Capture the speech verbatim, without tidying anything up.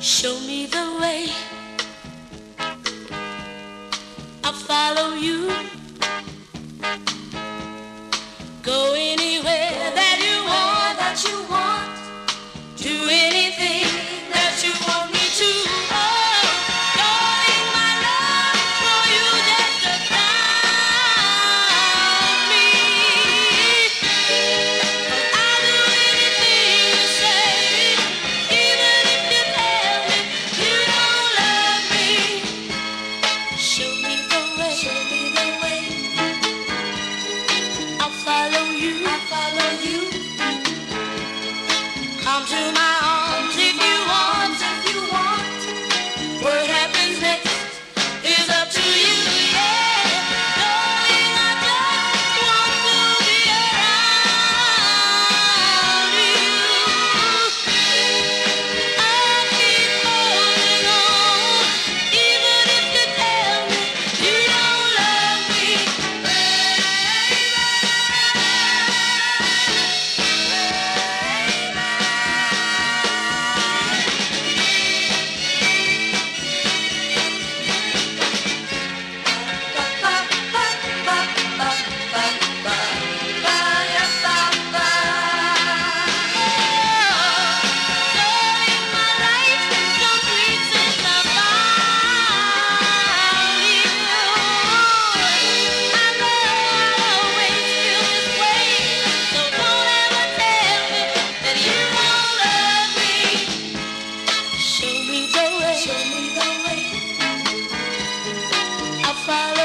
Show me the way, I'll follow you. Go anywhere that you want, that you want. Do anything that you want me to. Oh, darling, my love for you just astounds me. 'Cause I'll do anything you say, even if you tell me you don't love me. Show me the way, show me the way. I'll follow you, I'll follow you. Come to my arms if you want, if you want. What happens next is up to you, yeah. Darling, I just want to be around you. I'll keep holding on, even if you tell me you don't love me, show me the way, show me the way. I'll follow